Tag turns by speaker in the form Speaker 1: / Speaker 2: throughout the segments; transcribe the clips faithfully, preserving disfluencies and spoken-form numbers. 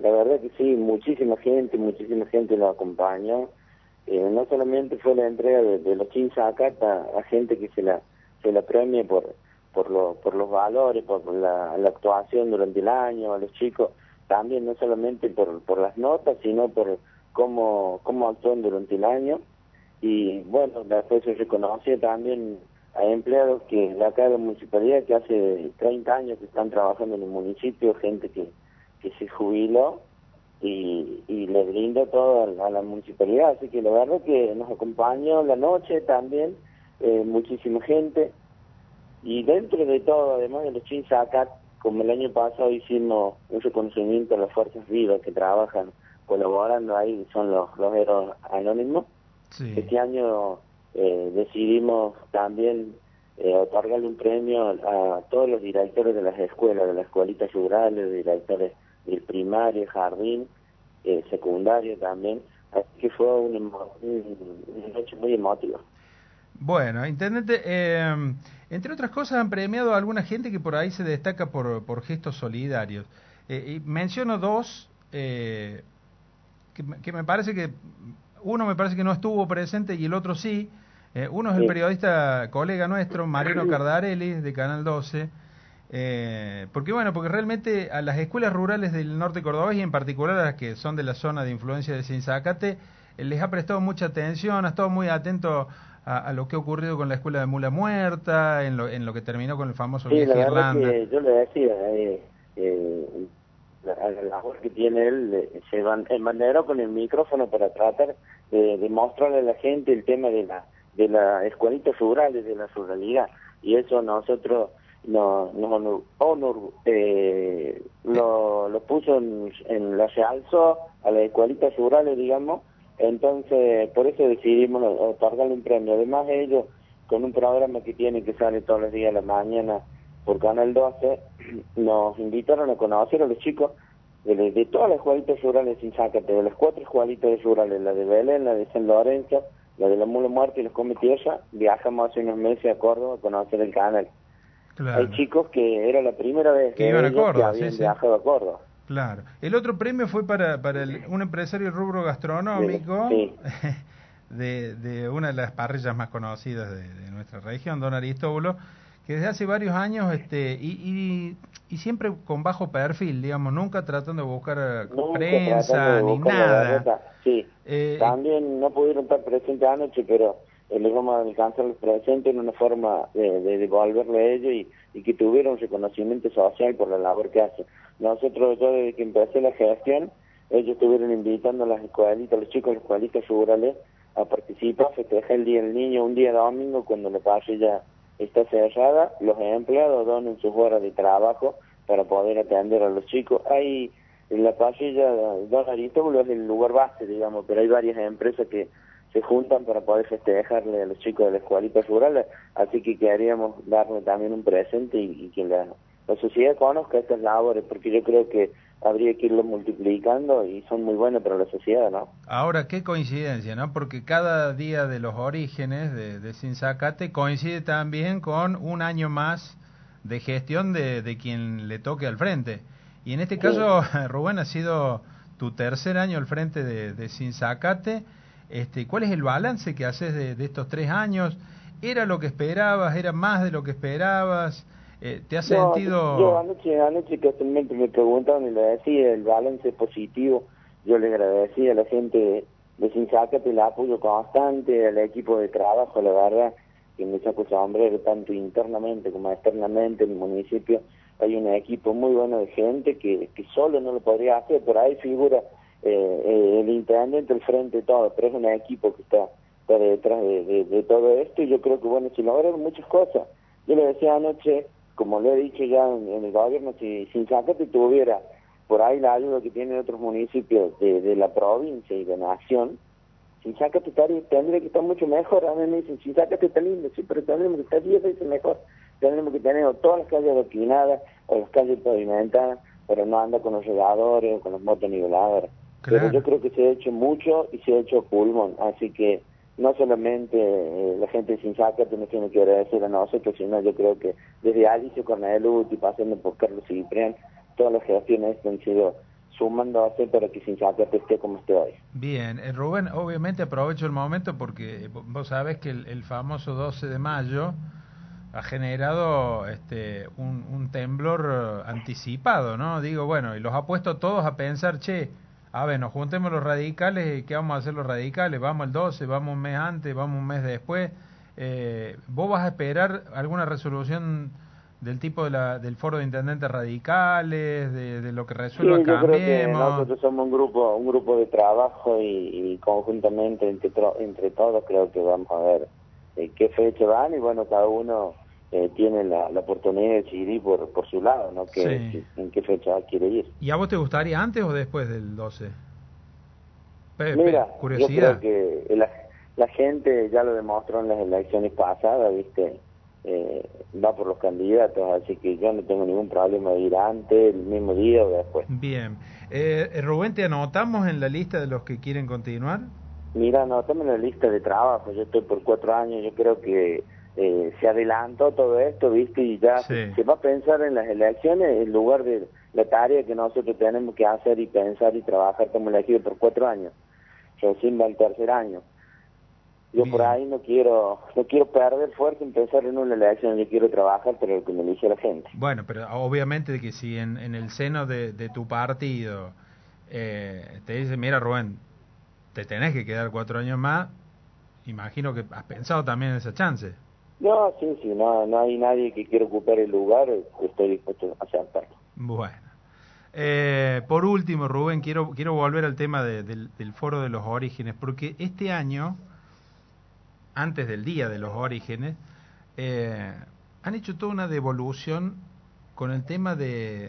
Speaker 1: la verdad que sí, muchísima gente, muchísima gente lo acompañó. Eh, no solamente fue la entrega de, de los Chinzacata a gente que se la se la premie por por, lo, por los valores, por la, la actuación durante el año, a los chicos, también no solamente por, por las notas, sino por cómo, cómo actúan durante el año. Y bueno, después se reconoce también a empleados que de acá de la municipalidad que hace treinta años que están trabajando en el municipio, gente que, que se jubiló y, y le brinda todo a la, a la municipalidad. Así que la verdad que nos acompañó la noche también, eh, muchísima gente. Y dentro de todo, además de los Chinzacat, como el año pasado hicimos un reconocimiento a las fuerzas vivas que trabajan colaborando ahí, son los, los héroes anónimos.
Speaker 2: Sí.
Speaker 1: Este año eh, decidimos también eh, otorgarle un premio a todos los directores de las escuelas, de las escuelitas rurales, directores del primario, jardín, eh, secundario también. Así que fue una, una noche muy emotiva.
Speaker 2: Bueno, intendente, eh, entre otras cosas han premiado a alguna gente que por ahí se destaca por, por gestos solidarios. Eh, y menciono dos eh, que, que me parece que uno me parece que no estuvo presente y el otro sí. Eh, uno es el
Speaker 1: Sí.
Speaker 2: periodista colega nuestro, Mariano Cardarelli, de Canal doce. Eh, porque bueno, porque realmente a las escuelas rurales del norte cordobés y en particular a las que son de la zona de influencia de Sinzacate, eh, les ha prestado mucha atención, ha estado muy atento a, a lo que ha ocurrido con la escuela de Mula Muerta, en lo, en lo que terminó con el famoso
Speaker 1: Sí, la
Speaker 2: viaje a
Speaker 1: verdad
Speaker 2: Irlanda.
Speaker 1: que yo le decía, eh, eh, la, la labor que tiene él, eh, se van, embanderó con el micrófono para tratar de, de mostrarle a la gente el tema de la de las escuelitas rurales, de la ruralidad, y eso nosotros nos no, honor, honor, eh, lo, lo puso en, en la realzó a las escuelitas rurales, digamos. Entonces por eso decidimos otorgarle un premio. Además ellos, con un programa que tienen que sale todos los días a la mañana por Canal doce, nos invitaron a conocer a los chicos de, de todas las escuelitas rurales sin Zácate, de las cuatro escuelitas rurales, la de Belén, la de San Lorenzo, la de la Mula Muerta y los Come Tierra. Viajamos hace unos meses a Córdoba a conocer el canal. Hay
Speaker 2: Claro.
Speaker 1: chicos que era la primera vez
Speaker 2: Que iban
Speaker 1: de
Speaker 2: a
Speaker 1: ellos que
Speaker 2: Córdoba, sí,
Speaker 1: habían
Speaker 2: sí.
Speaker 1: viajado a Córdoba.
Speaker 2: Claro. El otro premio fue para, para el- un empresario del rubro
Speaker 1: De los,
Speaker 2: gastronómico
Speaker 1: sí,
Speaker 2: de, de una de las parrillas más conocidas de, de nuestra región, Don Aristóbulo, que desde hace varios años este y, y, y siempre con bajo perfil, digamos, nunca tratando de buscar eh,
Speaker 1: nunca tratando
Speaker 2: prensa
Speaker 1: de
Speaker 2: ni
Speaker 1: buscar la
Speaker 2: nada.
Speaker 1: derrota. Sí,
Speaker 2: Eh,
Speaker 1: también no pudieron estar presentes anoche, pero eh, les vamos a alcanzar los presentes en una forma de, de devolverle a ellos y, y que tuvieron reconocimiento social por la labor que hacen. Nosotros, yo desde que empecé la gestión, ellos estuvieron invitando a las escuelitas, a los chicos de las escuelitas rurales a participar, festejar el Día del Niño, un día domingo cuando la parrilla está cerrada, los empleados donan sus horas de trabajo para poder atender a los chicos. Hay en la parrilla Don Aristóbulo es el lugar base, digamos, pero hay varias empresas que se juntan para poder festejarle a los chicos de la escuelita rural, así que queríamos darle también un presente y, y que la, la sociedad conozca estas labores, porque yo creo que habría que irlo multiplicando y son muy buenas para la sociedad, ¿no?
Speaker 2: Ahora, qué coincidencia, ¿no? Porque cada día de los orígenes de, de Sinzacate coincide también con un año más de gestión de, de quien le toque al frente. Y en este
Speaker 1: Sí.
Speaker 2: caso, Rubén, ha sido tu tercer año al frente de, de Sinzacate. Este, ¿cuál es el balance que haces de, de estos tres años? ¿Era lo que esperabas? ¿Era más de lo que esperabas? Eh, ¿Te has
Speaker 1: No, yo
Speaker 2: sentido...?
Speaker 1: anoche, anoche casualmente me preguntaron y le decía el balance positivo. Yo le agradecía a la gente de Sinzacate el apoyo constante, al equipo de trabajo, la verdad, que me saco sombrero tanto internamente como externamente en el municipio. Hay un equipo muy bueno de gente que, que solo no lo podría hacer, por ahí figura eh, eh, el intendente, el frente, todo, pero es un equipo que está, está detrás de, de, de todo esto y yo creo que, bueno, se lograron muchas cosas. Yo le decía anoche, como le he dicho ya en, en el gobierno, si Sinzacate tuviera por ahí la ayuda que tienen otros municipios de, de la provincia y de nación, Sinzacate estaría, tendría que estar mucho mejor. A mí me dicen, Sinzacate está lindo, sí, pero tendríamos que estar diez veces mejor. Tendríamos que tener o todas las calles adoquinadas o las calles pavimentadas, pero no anda con los regadores o con los motoniveladores. Pero yo
Speaker 2: Claro.
Speaker 1: creo que se ha hecho mucho y se ha hecho pulmón, así que no solamente eh, la gente de Sinzacate nos tiene que agradecer a nosotros, sino yo creo que desde Alicio Corneluti, pasando por Carlos Ciprián, todas las gestiones han sido sumándose para que Sinzácate esté como esté hoy.
Speaker 2: Bien, eh, Rubén, obviamente aprovecho el momento porque vos sabés que el, el famoso doce de mayo ha generado este un, un temblor anticipado, ¿no? Digo, bueno, y los ha puesto todos a pensar, che, a ver, nos juntemos los radicales, ¿qué vamos a hacer los radicales? Vamos el doce, vamos un mes antes, vamos un mes después. Eh, ¿Vos vas a esperar alguna resolución del tipo de la, del foro de intendentes radicales, de, de lo que resuelva
Speaker 1: Sí, yo creo que
Speaker 2: Cambiemos?
Speaker 1: nosotros somos un grupo un grupo de trabajo y, y conjuntamente entre, entre todos creo que vamos a ver eh, qué fecha van y bueno, cada uno eh, tiene la, la oportunidad de decidir por, por su lado, ¿no? Que,
Speaker 2: Sí.
Speaker 1: que, en qué fecha quiere ir.
Speaker 2: ¿Y a vos te gustaría antes o después del doce? Pe, pe,
Speaker 1: Mira, yo creo
Speaker 2: curiosidad.
Speaker 1: que la, la gente ya lo demostró en las elecciones pasadas, ¿viste? Eh, va por los candidatos, así que yo no tengo ningún problema de ir antes, el mismo día o después.
Speaker 2: Bien. Eh, Rubén, ¿te anotamos en la lista de los que quieren continuar?
Speaker 1: Mira, no, en la lista de trabajo, yo estoy por cuatro años, yo creo que eh, se adelantó todo esto, ¿viste? Y ya se,
Speaker 2: Sí.
Speaker 1: se va a pensar en las elecciones en lugar de la tarea que nosotros tenemos que hacer y pensar y trabajar como elegido por cuatro años. Recién va el tercer año. Yo por
Speaker 2: Bien.
Speaker 1: ahí no quiero no quiero perder fuerza en pensar en una elección, yo quiero trabajar pero lo que me elige la gente.
Speaker 2: Bueno, pero obviamente que si en, en el seno de, de tu partido eh, te dice, mira Rubén, te tenés que quedar cuatro años más, imagino que has pensado también en esa chance.
Speaker 1: No, sí, sí, no, no hay nadie que quiera ocupar el lugar, estoy dispuesto a aceptarlo.
Speaker 2: Bueno. Eh, por último, Rubén, quiero quiero volver al tema de, del, del Foro de los Orígenes, porque este año, antes del Día de los Orígenes, eh, han hecho toda una devolución con el tema de,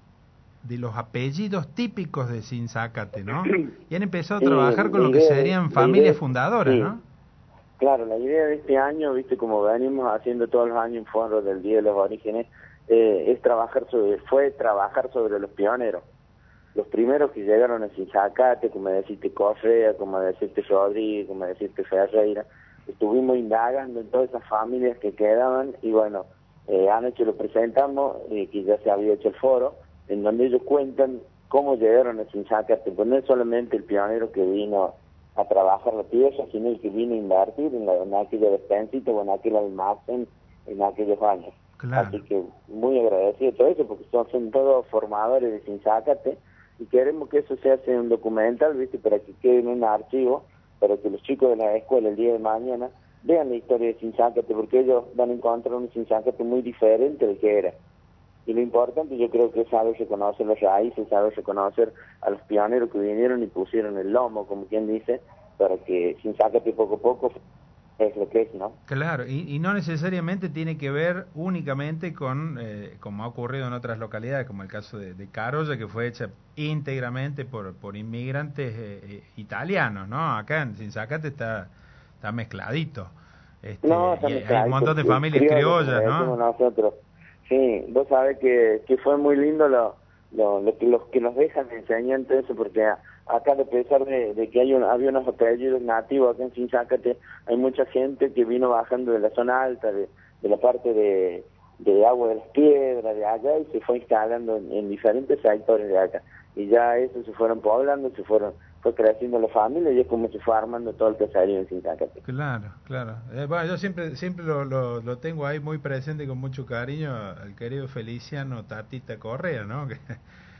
Speaker 2: de los apellidos típicos de Sinzácate, ¿no? Y han empezado a
Speaker 1: Sí,
Speaker 2: trabajar
Speaker 1: la
Speaker 2: con lo que
Speaker 1: idea de,
Speaker 2: serían
Speaker 1: la idea,
Speaker 2: familias fundadoras,
Speaker 1: sí,
Speaker 2: ¿no?
Speaker 1: claro, la idea de este año, viste, como venimos haciendo todos los años en Foro del Día de los Orígenes, eh, es trabajar sobre, fue trabajar sobre los pioneros. Los primeros que llegaron a Sinzacate, como decirte Correa, como decirte Rodríguez, como decirte Ferreira, estuvimos indagando en todas esas familias que quedaban y bueno, eh, anoche lo presentamos, eh, que ya se había hecho el foro, en donde ellos cuentan cómo llegaron a Sinzacate, pues no es solamente el pionero que vino a trabajar la tierra, sino el que vino a invertir en, la, en aquella despensita o en aquel almacén en aquellos años.
Speaker 2: Claro.
Speaker 1: Así que muy agradecido de todo eso, porque son, son todos formadores de Sinzacate, y queremos que eso se hace un documental, ¿viste? Para que quede en un archivo, para que los chicos de la escuela el día de mañana vean la historia de Sinzácate, porque ellos van a encontrar un Sinzácate muy diferente del que era. Y lo importante yo creo que es saber reconocer las raíces, saber reconocer a los pioneros que vinieron y pusieron el lomo, como quien dice, para que Sinzácate poco a poco es lo que es, ¿no?
Speaker 2: Claro, y, y no necesariamente tiene que ver únicamente con, eh, como ha ocurrido en otras localidades, como el caso de, de Carolla, que fue hecha íntegramente por, por inmigrantes eh, eh, italianos, ¿no? Acá en Sinzacate está, está mezcladito.
Speaker 1: No,
Speaker 2: Este,
Speaker 1: está
Speaker 2: y hay, hay un
Speaker 1: mezcladito,
Speaker 2: montón de
Speaker 1: el
Speaker 2: familias
Speaker 1: criollo, como le
Speaker 2: criollas,
Speaker 1: decimos
Speaker 2: ¿no?
Speaker 1: nosotros. Sí, vos sabés que, que fue muy lindo lo, lo, lo que los que nos dejan de enseñanza eso, porque a- acá, a pesar de, de que hay un, había unos apellidos nativos acá en Sinzácate, hay mucha gente que vino bajando de la zona alta, de, de la parte de, de Agua de las Piedras, de allá, y se fue instalando en, en diferentes sectores de acá. Y ya eso se fueron poblando, se fueron, fue creciendo la familia, y es como se fue armando todo el caserío en Sinzácate.
Speaker 2: Claro, claro. Eh, bueno, yo siempre siempre lo, lo, lo tengo ahí muy presente con mucho cariño al querido Feliciano Tatita Correa, ¿no? Que,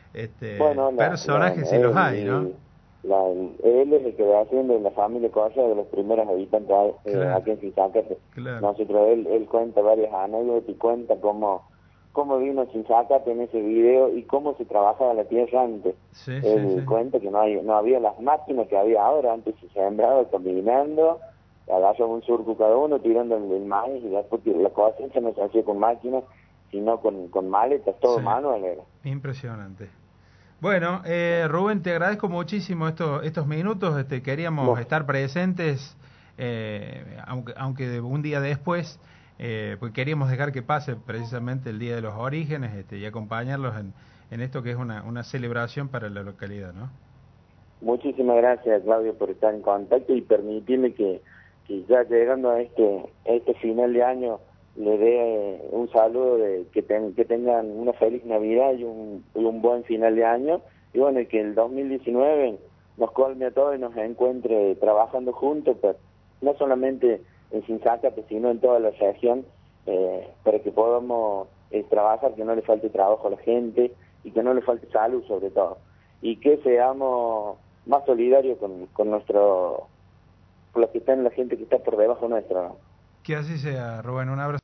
Speaker 2: este,
Speaker 1: Bueno, la, la,
Speaker 2: personajes sí los
Speaker 1: él,
Speaker 2: hay, ¿no?
Speaker 1: y la, él es el que va haciendo en la familia Cosa de los primeros habitantes eh,
Speaker 2: Claro,
Speaker 1: aquí en Sinzácate.
Speaker 2: claro.
Speaker 1: Nosotros, él, él cuenta varias anécdotas y cuenta cómo, cómo vino a Sinzácate en ese video y cómo se trabajaba la tierra antes.
Speaker 2: Sí, sí, sí.
Speaker 1: Él cuenta que no, hay, no había las máquinas que había ahora, antes se sembraba caminando, agarraba un surco cada uno tirando el, el maíz y después que la cosecha no se hacía con máquinas, sino con, con maletas, todo
Speaker 2: Sí,
Speaker 1: manual era.
Speaker 2: impresionante. Bueno, eh, Rubén, te agradezco muchísimo estos estos minutos. Este, queríamos
Speaker 1: No.
Speaker 2: estar presentes, eh, aunque aunque de un día después, eh, pues queríamos dejar que pase precisamente el Día de los Orígenes, este, y acompañarlos en, en esto que es una, una celebración para la localidad, ¿no?
Speaker 1: Muchísimas gracias, Claudio, por estar en contacto y permitirme que, que ya llegando a este, a este final de año le dé un saludo de que, ten, que tengan una feliz Navidad y un, y un buen final de año y bueno, y que el dos mil diecinueve nos colme a todos y nos encuentre trabajando juntos, pero no solamente en Sinzácate, sino en toda la región, eh, para que podamos eh, trabajar, que no le falte trabajo a la gente y que no le falte salud sobre todo, y que seamos más solidarios con, con nuestro, con los que están, la gente que está por debajo nuestro, ¿no?
Speaker 2: Que así sea, Rubén, un abrazo.